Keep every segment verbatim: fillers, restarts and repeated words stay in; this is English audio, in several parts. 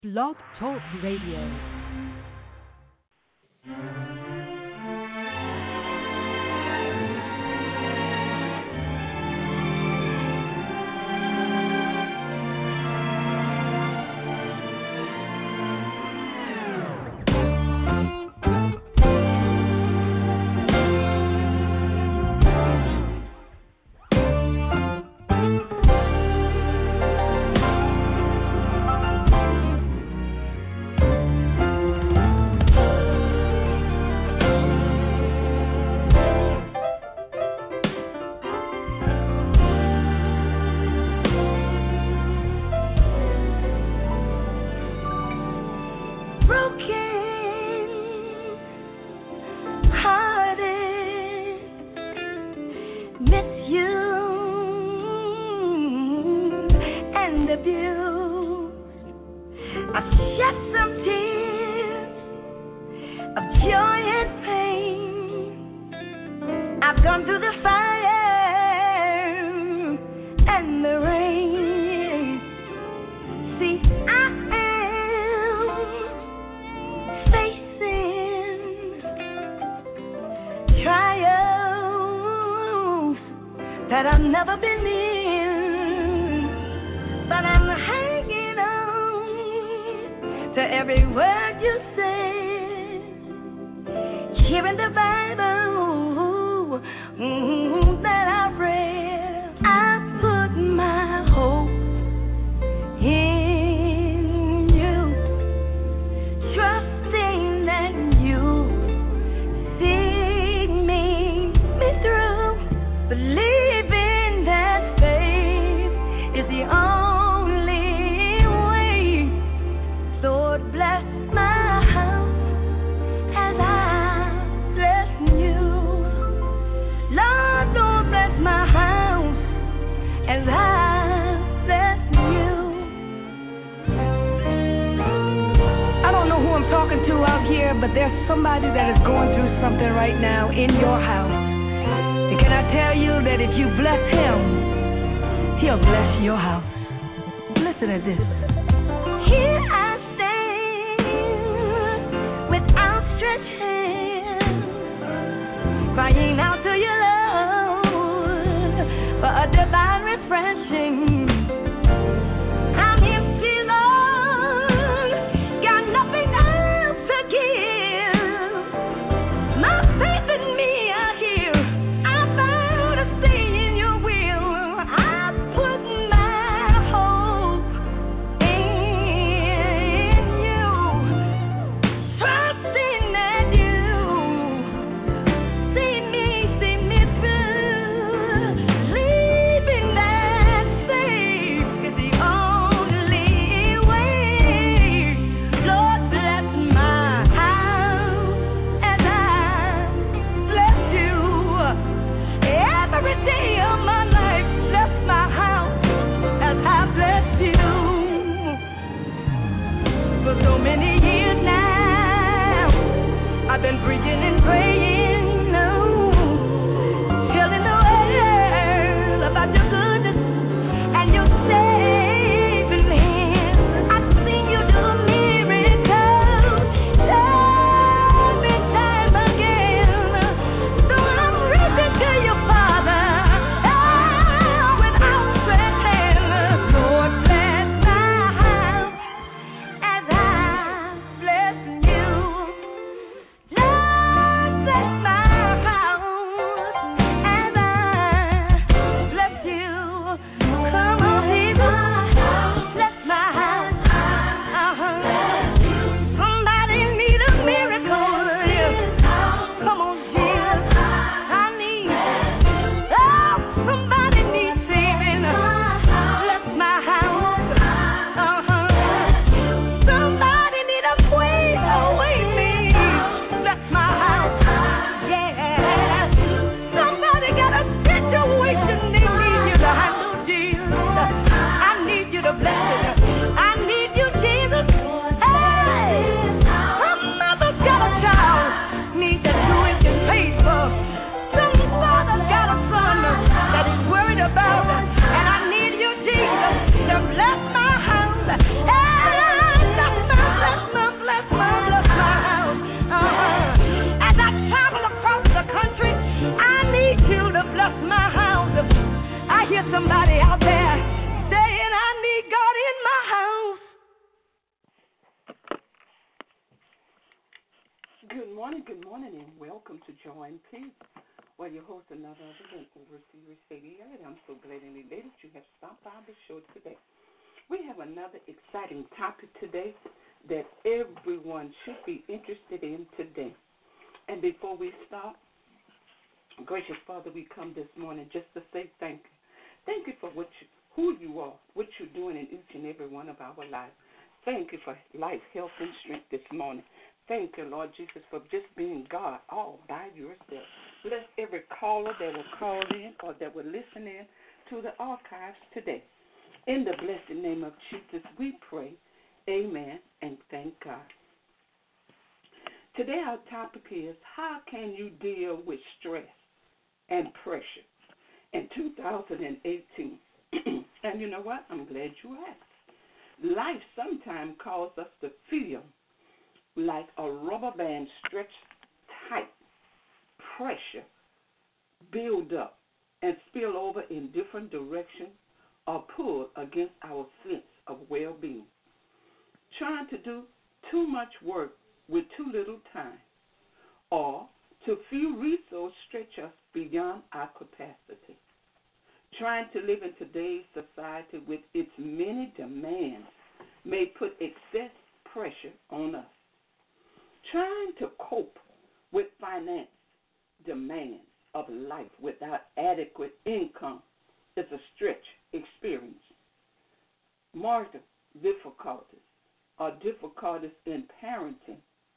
Blog Talk Radio. Say morning, good morning, and welcome to Joy and Peace, where your host, another other than Overseer Sadie Elliott. I'm so glad and elated you have stopped by the show today. We have another exciting topic today that everyone should be interested in today. And before we start, gracious Father, we come this morning just to say thank you. Thank you for what you, who you are, what you're doing in each and every one of our lives. Thank you for life, health, and strength this morning. Thank you, Lord Jesus, for just being God all by yourself. Bless every caller that will call in or that will listen in to the archives today. In the blessed name of Jesus, we pray. Amen and thank God. Today our topic is, how can you deal with stress and pressure in two thousand eighteen? And you know what? I'm glad you asked. Life sometimes causes us to feel like a rubber band stretched tight, pressure build up and spill over in different directions or pull against our sense of well-being. Trying to do too much work with too little time, or too few resources stretch us beyond our capacity. Trying to live in today's society with its many demands may put excess pressure on us. Trying to cope with finance demands of life without adequate income is a stretch experience. Marital difficulties or difficulties in parenting,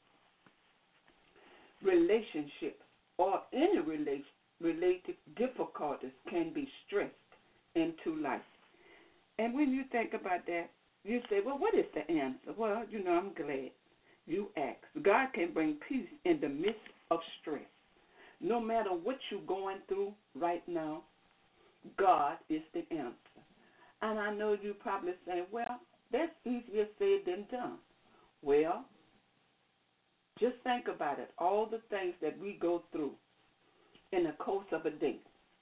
relationships, or any relation, related difficulties can be stressed into life. And when you think about that, you say, well, what is the answer? Well, you know, I'm glad you asked. God can bring peace in the midst of stress. No matter what you're going through right now, God is the answer. And I know you probably say, well, that's easier said than done. Well, just think about it. All the things that we go through in the course of a day.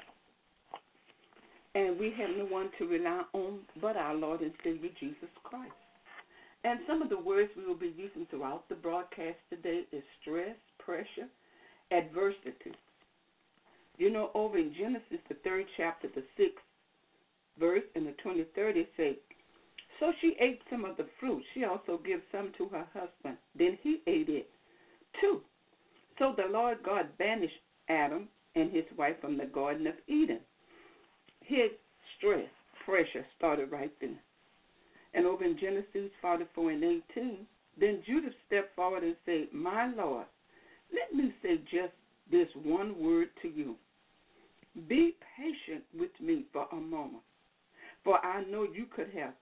And we have no one to rely on but our Lord and Savior Jesus Christ. And some of the words we will be using throughout the broadcast today is stress, pressure, adversity. You know, over in Genesis, the third chapter, the sixth verse, and the twenty-third, it says, so she ate some of the fruit. She also gave some to her husband. Then he ate it too. So the Lord God banished Adam and his wife from the Garden of Eden. His stress, pressure started right then. And over in Genesis forty-four and eighteen, then Judah stepped forward and said, my Lord, let me say just this one word to you. Be patient with me for a moment, for I know you could have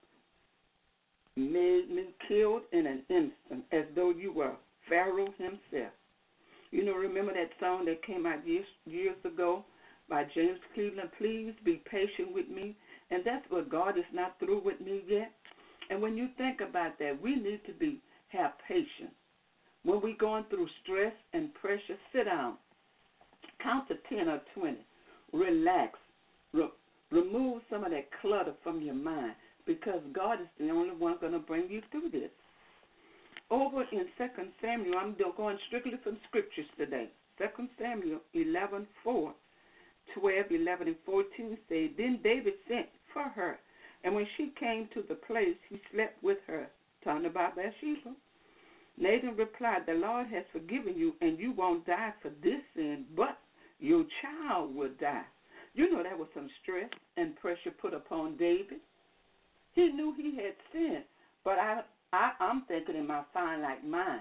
made me killed in an instant as though you were Pharaoh himself. You know, remember that song that came out years, years ago by James Cleveland, please be patient with me. And that's what God is not through with me yet. And when you think about that, we need to be have patience. When we're going through stress and pressure, sit down, count to ten or twenty, relax, Re- remove some of that clutter from your mind, because God is the only one going to bring you through this. Over in Second Samuel, I'm going strictly from scriptures today. Second Samuel eleven, four, twelve, eleven, and fourteen say, then David sent for her, and when she came to the place, he slept with her. Talking about Bathsheba. Nathan replied, the Lord has forgiven you, and you won't die for this sin, but your child will die. You know that was some stress and pressure put upon David. He knew he had sinned, but I, I, I'm thinking in my finite mind,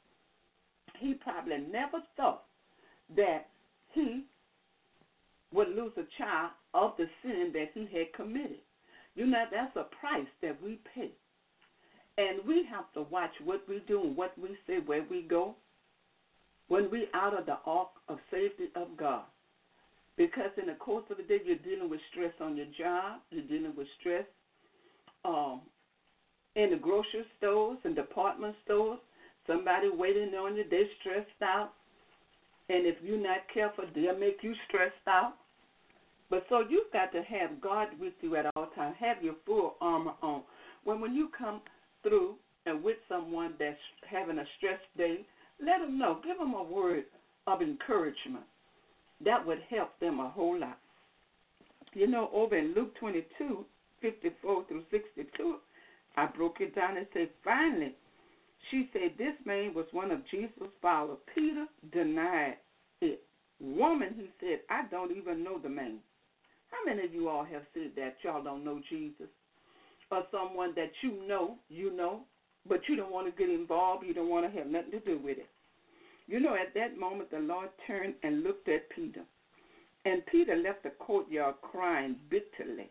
he probably never thought that he would lose a child of the sin that he had committed. You know, that's a price that we pay. And we have to watch what we do and what we say, where we go, when we're out of the ark of safety of God. Because in the course of the day, you're dealing with stress on your job, you're dealing with stress um, in the grocery stores and department stores, somebody waiting on you, they're stressed out. And if you're not careful, they'll make you stressed out. But so you've got to have God with you at all times. Have your full armor on. When when you come through and with someone that's having a stressed day, Let them know. Give them a word of encouragement. That would help them a whole lot. You know, over in Luke twenty-two, fifty-four through sixty-two, I broke it down and said, finally, she said, this man was one of Jesus' followers. Peter denied it. Woman, he said, I don't even know the man. How many of you all have said that y'all don't know Jesus? Or someone that you know, you know, but you don't want to get involved, you don't want to have nothing to do with it. You know, at that moment, the Lord turned and looked at Peter. And Peter left the courtyard crying bitterly.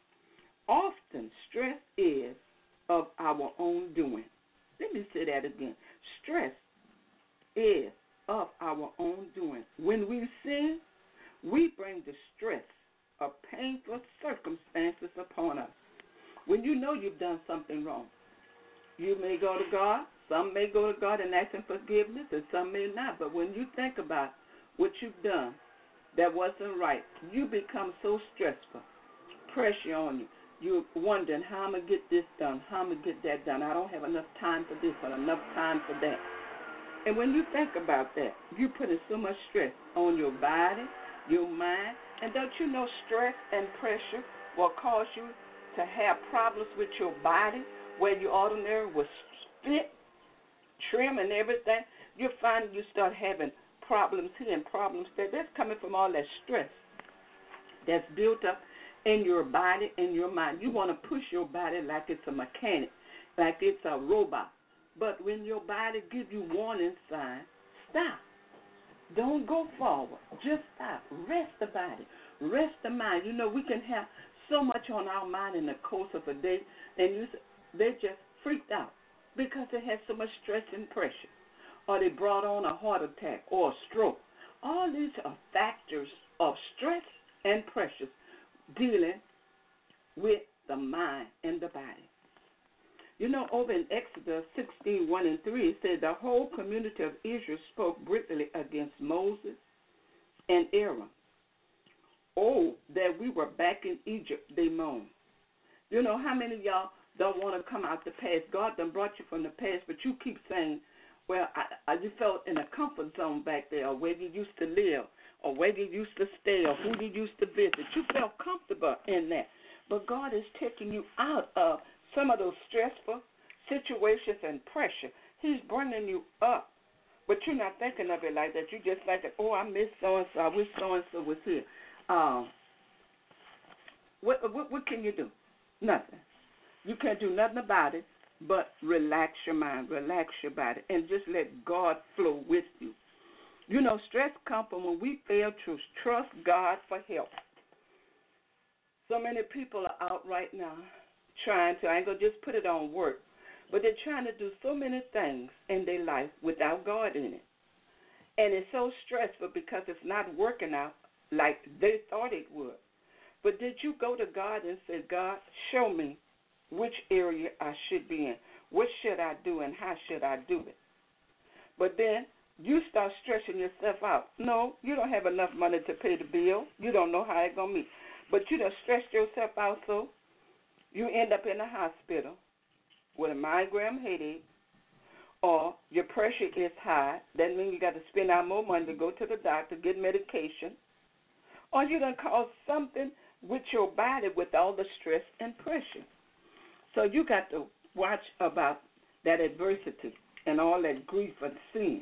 Often, stress is of our own doing. Let me say that again. Stress is of our own doing. When we sin, we bring the stress of painful circumstances upon us. When you know you've done something wrong, you may go to God. Some may go to God and ask Him forgiveness, and some may not. But when you think about what you've done that wasn't right, you become so stressful, pressure on you. You're wondering, how am I going to get this done? How am I going to get that done? I don't have enough time for this or enough time for that. And when you think about that, you're putting so much stress on your body, your mind. And don't you know stress and pressure will cause you to have problems with your body where you ordinarily will spit, trim, and everything? You'll find you start having problems here and problems there. That's coming from all that stress that's built up in your body and your mind. You want to push your body like it's a mechanic, like it's a robot. But when your body gives you warning signs, stop. Don't go forward. Just stop. Rest the body. Rest the mind. You know, we can have so much on our mind in the course of a day, and you, they just freaked out because they had so much stress and pressure, or they brought on a heart attack or a stroke. All these are factors of stress and pressure dealing with the mind and the body. You know, over in Exodus sixteen, one and three, it said the whole community of Israel spoke bitterly against Moses and Aaron. Oh, that we were back in Egypt, they moaned. You know, how many of y'all don't want to come out the past? God done brought you from the past, but you keep saying, well, I, I just felt in a comfort zone back there, or where you used to live, or where you used to stay, or who you used to visit. You felt comfortable in that. But God is taking you out of some of those stressful situations and pressure. He's bringing you up. But you're not thinking of it like that. You're just thinking, oh, I miss so-and-so. I wish so-and-so was here. Um, what, what, what can you do? Nothing. You can't do nothing about it but relax your mind, relax your body, and just let God flow with you. You know, stress comes from when we fail to trust God for help. So many people are out right now trying to, I ain't going to just put it on work, but they're trying to do so many things in their life without God in it. And it's so stressful because it's not working out like they thought it would. But did you go to God and say, God, show me which area I should be in? What should I do and how should I do it? But then you start stressing yourself out. No, you don't have enough money to pay the bill. You don't know how it's going to meet. But you done stressed yourself out so you end up in the hospital with a migraine headache, or your pressure is high. That means you got to spend out more money to go to the doctor, get medication, or you done caused something with your body with all the stress and pressure. So you got to watch about that adversity and all that grief and sin.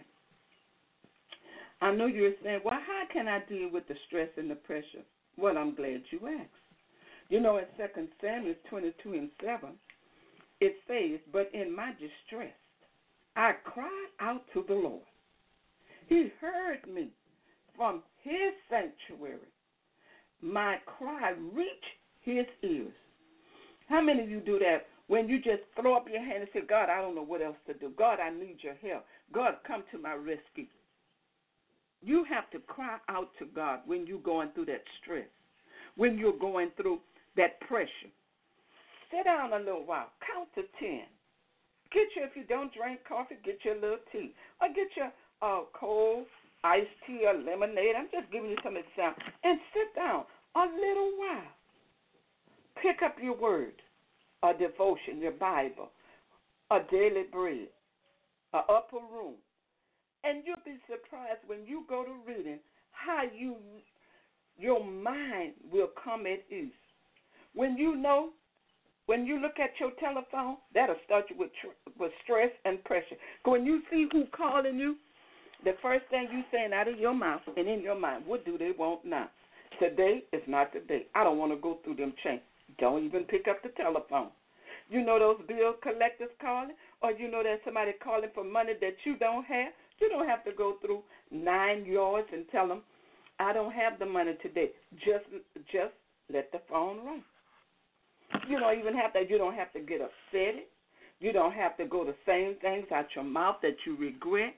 I know you're saying, well, how can I deal with the stress and the pressure? Well, I'm glad you asked. You know, in Second Samuel twenty-two and seven, it says, but in my distress, I cried out to the Lord. He heard me from his sanctuary. My cry reached his ears. How many of you do that when you just throw up your hand and say, God, I don't know what else to do. God, I need your help. God, come to my rescue. You have to cry out to God when you're going through that stress, when you're going through that pressure. Sit down a little while. Count to ten. Get your, if you don't drink coffee, get your little tea. Or get your uh, cold iced tea or lemonade. I'm just giving you some examples. And sit down a little while. Pick up your word, a devotion, your Bible, a daily bread, an upper room. And you'll be surprised when you go to reading how you your mind will come at ease. When you know, when you look at your telephone, that'll start you with tr- with stress and pressure. When you see who calling you, the first thing you saying out of your mouth and in your mind, what do they want now? Today is not the day. I don't want to go through them chains. Don't even pick up the telephone. You know those bill collectors calling, or you know there's somebody calling for money that you don't have. You don't have to go through nine yards and tell them, I don't have the money today. Just just let the phone ring. You don't even have to, you don't have to get upset. You don't have to go to saying things out your mouth that you regret.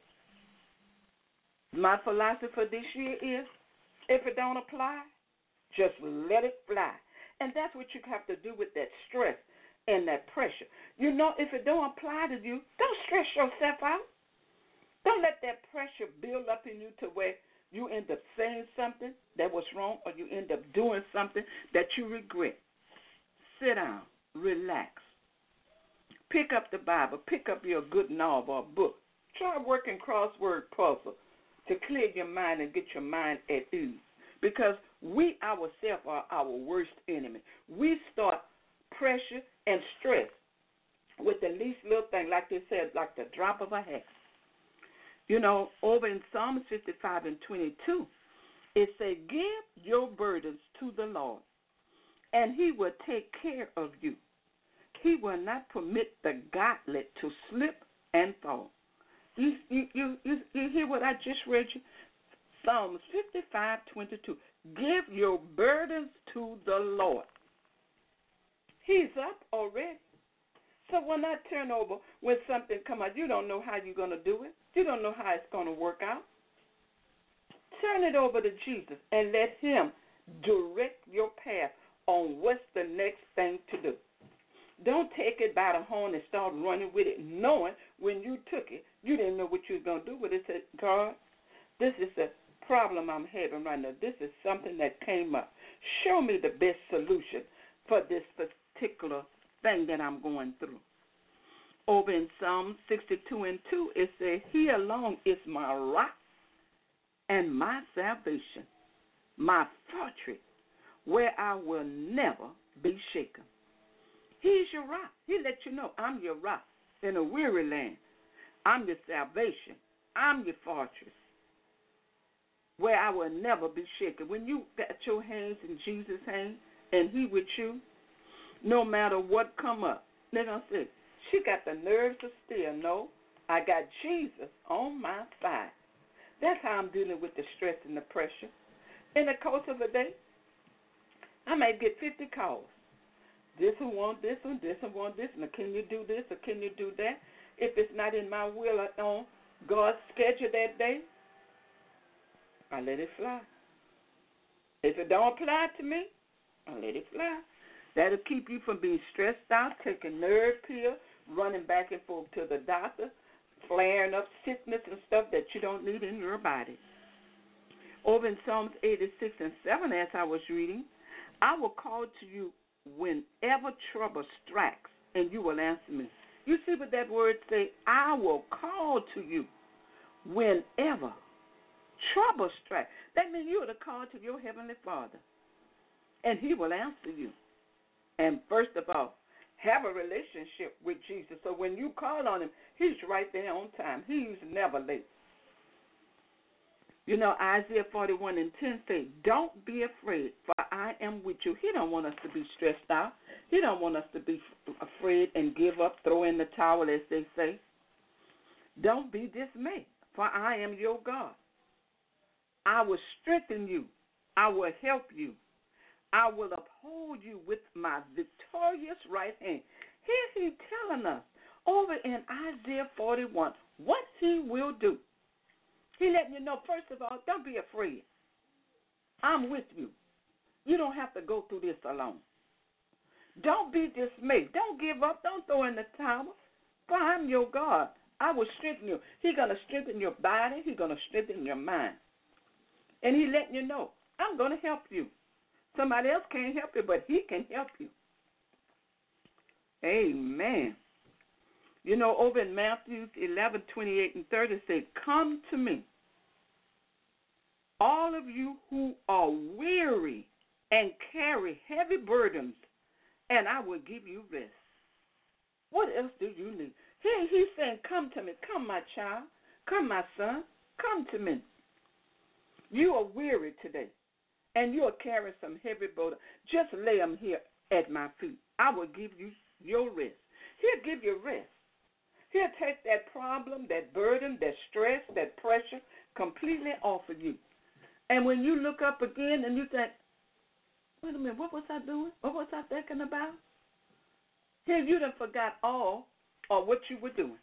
My philosophy for this year is, if it don't apply, just let it fly. And that's what you have to do with that stress and that pressure. You know, if it don't apply to you, don't stress yourself out. Don't let that pressure build up in you to where you end up saying something that was wrong, or you end up doing something that you regret. Sit down, relax. Pick up the Bible. Pick up your good novel or book. Try working crossword puzzle to clear your mind and get your mind at ease. Because we ourselves are our worst enemy. We start pressure and stress with the least little thing, like they said, like the drop of a hat. You know, over in Psalm fifty-five and twenty-two, it says, give your burdens to the Lord, and he will take care of you. He will not permit the gauntlet to slip and fall. You, you, you, you, you hear what I just read you? Psalms fifty-five twenty-two. Give your burdens to the Lord. He's up already. So when I turn over, when something comes out, you don't know how you're going to do it. You don't know how it's going to work out. Turn it over to Jesus and let him direct your path on what's the next thing to do. Don't take it by the horn and start running with it, knowing when you took it, you didn't know what you were going to do with it. Said, God, this is a problem I'm having right now. This is something that came up. Show me the best solution for this particular thing that I'm going through. Over in Psalm sixty-two and two, it says, he alone is my rock and my salvation, my fortress, where I will never be shaken. He's your rock. He let you know, I'm your rock in a weary land. I'm your salvation. I'm your fortress, where I will never be shaken. When you got your hands in Jesus' hands and he with you, no matter what come up, they're going to say, she got the nerves to steal. No, I got Jesus on my side. That's how I'm dealing with the stress and the pressure. In the course of a day, I may get fifty calls. This one want this one, this one want this, and can you do this or can you do that? If it's not in my will or on God's schedule that day, I let it fly. If it don't apply to me, I let it fly. That'll keep you from being stressed out, taking nerve pills, running back and forth to the doctor, flaring up sickness and stuff that you don't need in your body. Over in Psalms eighty-six and seven, as I was reading, I will call to you whenever trouble strikes, and you will answer me. You see what that word say? I will call to you whenever trouble strikes. That means you are to call to your Heavenly Father, and he will answer you. And first of all, have a relationship with Jesus. So when you call on him, he's right there on time. He's never late. You know, Isaiah forty-one and ten say, don't be afraid, for I am with you. He don't want us to be stressed out. He don't want us to be afraid and give up, throw in the towel, as they say. Don't be dismayed, for I am your God. I will strengthen you. I will help you. I will uphold you with my victorious right hand. Here he's telling us over in Isaiah forty-one what he will do. He letting you know, first of all, don't be afraid. I'm with you. You don't have to go through this alone. Don't be dismayed. Don't give up. Don't throw in the towel. For I'm your God. I will strengthen you. He's going to strengthen your body. He's going to strengthen your mind. And he's letting you know, I'm going to help you. Somebody else can't help you, but he can help you. Amen. You know, over in Matthew eleven, twenty-eight and thirty, it says, come to me, all of you who are weary and carry heavy burdens, and I will give you rest. What else do you need? Here he's saying, come to me. Come, my child. Come, my son. Come to me. You are weary today, and you are carrying some heavy burden. Just lay them here at my feet. I will give you your rest. He'll give you rest. He'll take that problem, that burden, that stress, that pressure completely off of you. And when you look up again and you think, wait a minute, what was I doing? What was I thinking about? Here you done forgot all of what you were doing.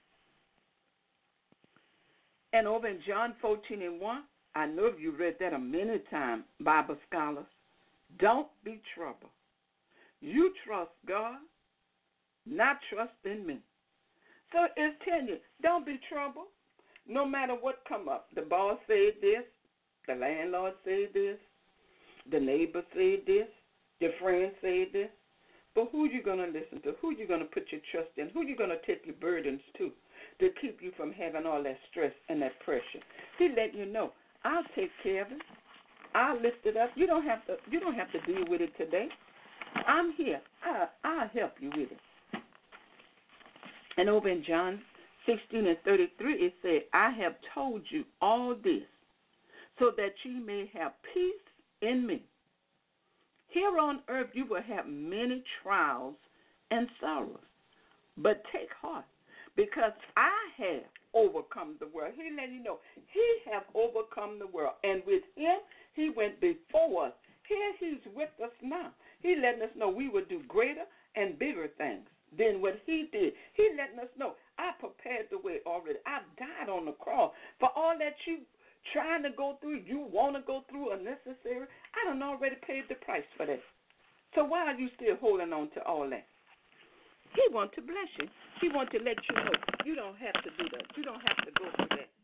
And over in John fourteen and one, I know you read that a many times, Bible scholars. Don't be troubled. You trust God, not trust in me. So it's telling you, don't be troubled. No matter what come up. The boss said this, the landlord said this, the neighbor said this, your friend said this. But who you going to listen to? Who you going to put your trust in? Who you going to take your burdens to to keep you from having all that stress and that pressure? He let you know, I'll take care of it. I'll lift it up. You don't have to. You don't have to deal with it today. I'm here. I, I'll help you with it. And over in John sixteen and thirty-three, it said, I have told you all this so that you may have peace in me. Here on earth you will have many trials and sorrows, but take heart, because I have overcome the world. He let you know he have overcome the world, and with him he went before us. Here he's with us now. He letting us know we will do greater and bigger things than what he did. He letting us know I prepared the way already. I died on the cross for all that you trying to go through, you want to go through unnecessary. I done already paid the price for that. So why are you still holding on to all that? He wants to bless you. He wants to let you know you don't have to do that. You don't have to go through that.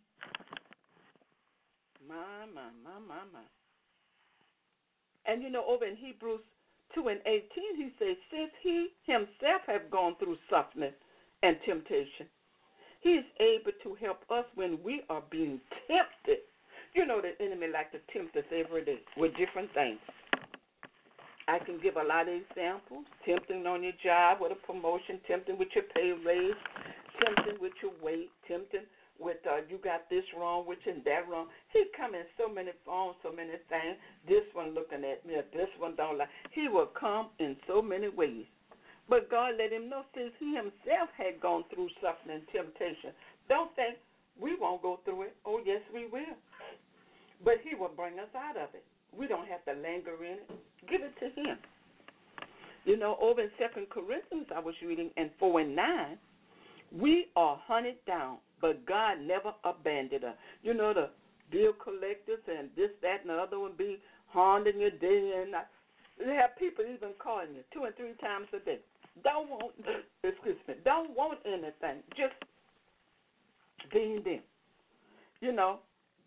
My, my, my, my, my. And you know, over in Hebrews two and eighteen, he says, since he himself have gone through suffering and temptation, he is able to help us when we are being tempted. You know the enemy like to tempt us every day with different things. I can give a lot of examples. Tempting on your job with a promotion, tempting with your pay raise, tempting with your weight, tempting with uh, you got this wrong, which and that wrong. He come in so many forms, so many things. This one looking at me, or this one don't like. He will come in so many ways. But God let him know since he himself had gone through suffering and temptation. Don't think we won't go through it. Oh, yes, we will. But he will bring us out of it. We don't have to linger in it. Give it to him. You know, over in Second Corinthians, I was reading, in four and nine, we are hunted down, but God never abandoned us. You know, the bill collectors and this, that, and the other one be haunting you day and night. You have people even calling you two and three times a day. Don't want, excuse me, don't want anything. Just being them. You know,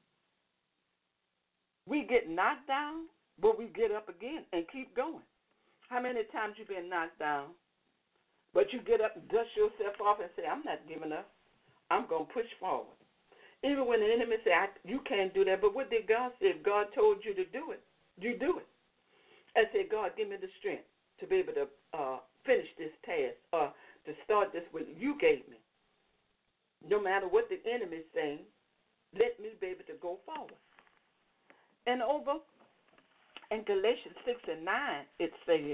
we get knocked down, but we get up again and keep going. How many times you been knocked down, but you get up and dust yourself off and say, I'm not giving up. I'm going to push forward. Even when the enemy say, I, you can't do that, but what did God say? If God told you to do it, you do it. I said, God, give me the strength to be able to uh, finish this task or to start this with you gave me. No matter what the enemy is saying, let me be able to go forward. And over in Galatians six and nine, it says,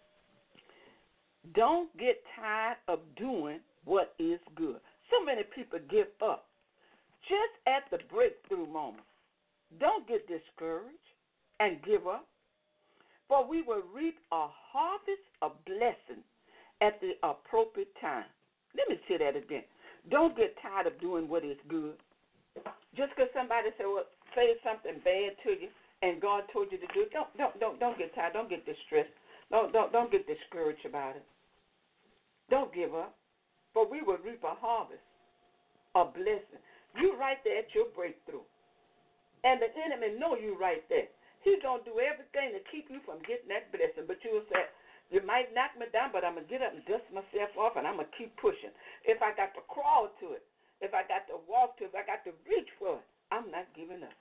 don't get tired of doing what is good. So many people give up just at the breakthrough moment. Don't get discouraged and give up, for we will reap a harvest of blessing at the appropriate time. Let me say that again. Don't get tired of doing what is good. Just because somebody say, well, say something bad to you and God told you to do it, don't don't don't don't get tired. Don't get distressed. Don't don't don't get discouraged about it. Don't give up, for we will reap a harvest, a blessing. You right there at your breakthrough, and the enemy know you right there. He's gonna do everything to keep you from getting that blessing. But you'll say, You might knock me down, but I'm going to get up and dust myself off, and I'm going to keep pushing. If I got to crawl to it, if I got to walk to it, if I got to reach for it, I'm not giving up.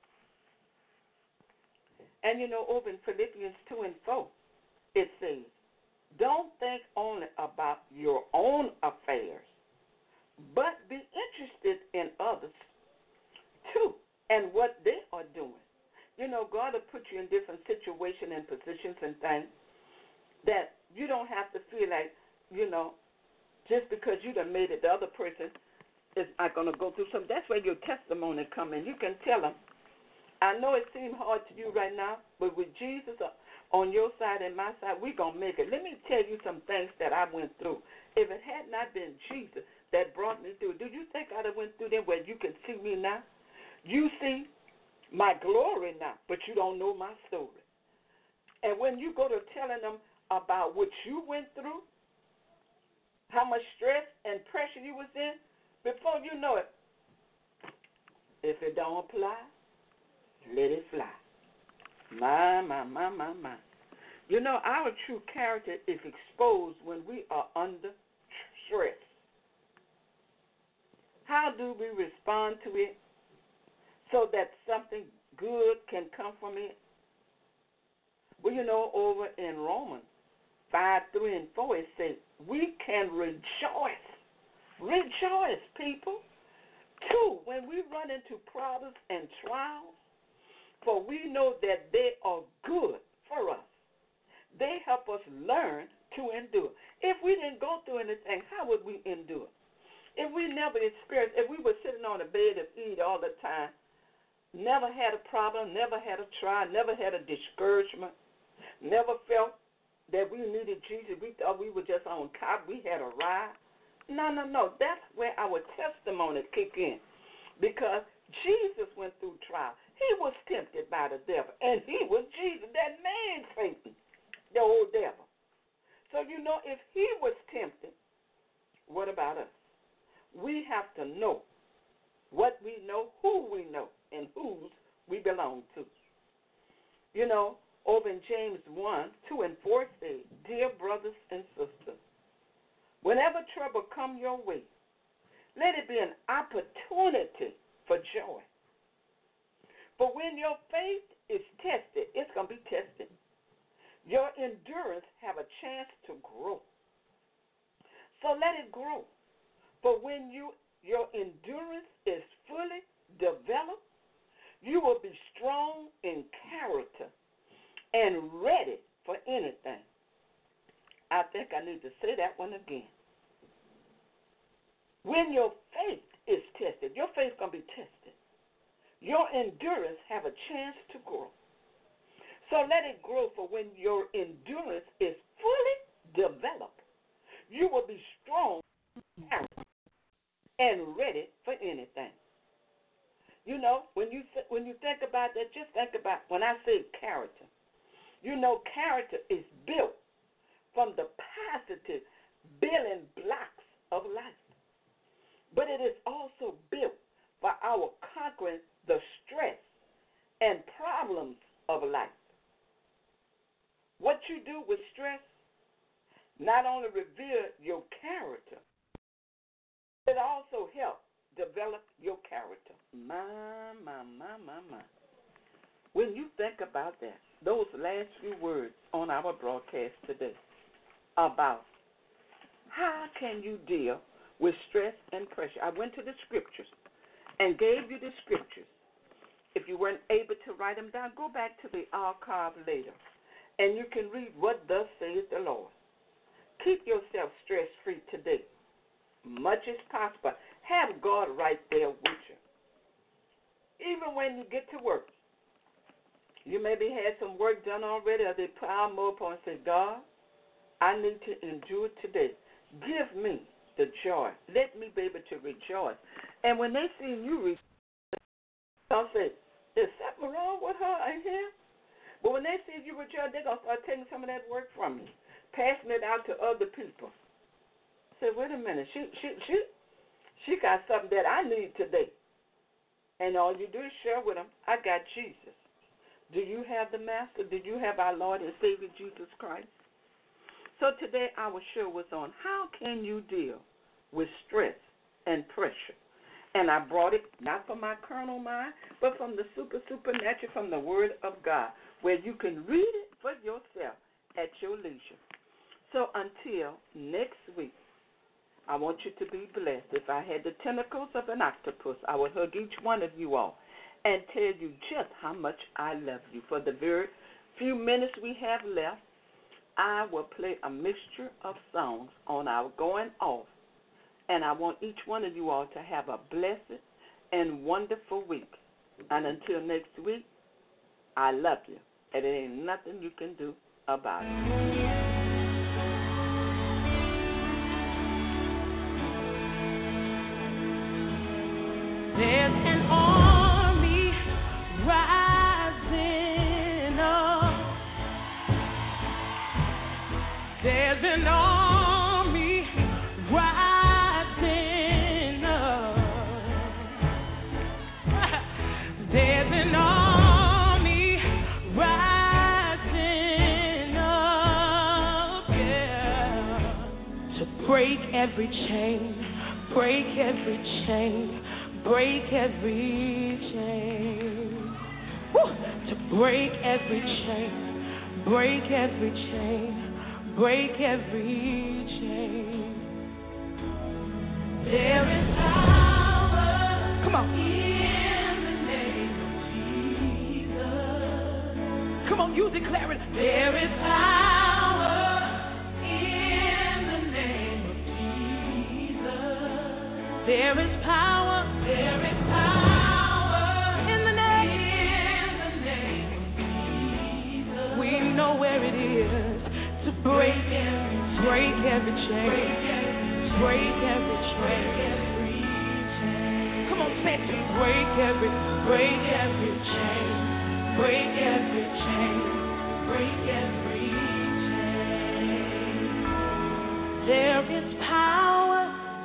And, you know, over in Philippians two and four, it says, don't think only about your own affairs, but be interested in others, too, and what they are doing. You know, God will put you in different situations and positions and things that you don't have to feel like, you know, just because you done made it, the other person is not going to go through something. That's where your testimony come in. You can tell them, I know it seems hard to you right now, but with Jesus on your side and my side, we're going to make it. Let me tell you some things that I went through. If it had not been Jesus that brought me through, do you think I'd have went through there where you can see me now? You see my glory now, but you don't know my story. And when you go to telling them about what you went through, how much stress and pressure you was in, before you know it, if it don't apply, let it fly. My, my, my, my, my. You know, our true character is exposed when we are under stress. How do we respond to it so that something good can come from it? Well, you know, over in Romans five, three, and four, it says, we can rejoice. Rejoice, people. Two, when we run into problems and trials, for we know that they are good for us. They help us learn to endure. If we didn't go through anything, how would we endure? If we never experienced, if we were sitting on a bed of ease all the time, never had a problem, never had a trial, never had a discouragement, never felt that we needed Jesus, we thought we were just on top, we had a ride. No, no, no. That's where our testimony kick in. Because Jesus went through trial. He was tempted by the devil, and he was Jesus, that man Satan, the old devil. So, you know, if he was tempted, what about us? We have to know what we know, who we know, and whose we belong to. You know, over in James one, two, and four says, dear brothers and sisters, whenever trouble come your way, let it be an opportunity for joy. But when your faith is tested, it's going to be tested. Your endurance have a chance to grow. So let it grow. But when you your endurance is fully developed, you will be strong in character and ready for anything. I think I need to say that one again. When your faith is tested, your faith is going to be tested. Your endurance have a chance to grow. So let it grow, for when your endurance is fully developed, you will be strong and ready for anything. You know, when you when you think about that, just think about when I say character. You know, character is built from the positive building blocks of life. But it is also built for our conquering the stress and problems of life. What you do with stress not only reveal your character, it also helps develop your character. My, my, my, my, my. When you think about that, those last few words on our broadcast today about how can you deal with stress and pressure. I went to the scriptures and gave you the scriptures. If you weren't able to write them down, go back to the archive later, and you can read what thus saith the Lord. Keep yourself stress-free today, much as possible. Have God right there with you. Even when you get to work, you maybe had some work done already, or they pile more upon and say, God, I need to endure today. Give me the joy. Let me be able to rejoice. And when they see you rejoice, they'll say, is something wrong with her in here? But when they see you rejoice, they're going to start taking some of that work from you, passing it out to other people. Say, wait a minute, she she she she got something that I need today. And all you do is share with them, I got Jesus. Do you have the Master? Do you have our Lord and Savior Jesus Christ? So today our show was on how can you deal with stress and pressure. And I brought it not from my carnal mind, but from the super, supernatural, from the Word of God, where you can read it for yourself at your leisure. So until next week, I want you to be blessed. If I had the tentacles of an octopus, I would hug each one of you all and tell you just how much I love you. For the very few minutes we have left, I will play a mixture of songs on our going off. And I want each one of you all to have a blessed and wonderful week. And until next week, I love you. And there ain't nothing you can do about it. There's an army rising up. There's an army rising up. There's an army rising up, yeah. To break every chain, break every chain. Break every chain. Woo! To break every chain. Break every chain. Break every chain. There is power. Come on. In the name of Jesus. Come on, you declare it. There is power in the name of Jesus. There is power. There is power in the name, in the name of Jesus. We know where it is to break every, break every chain, break every chain. Come on, say it to me. Break every, break every chain, break every chain, break every chain. There is power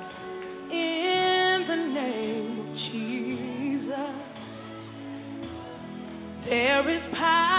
in the name. There is power.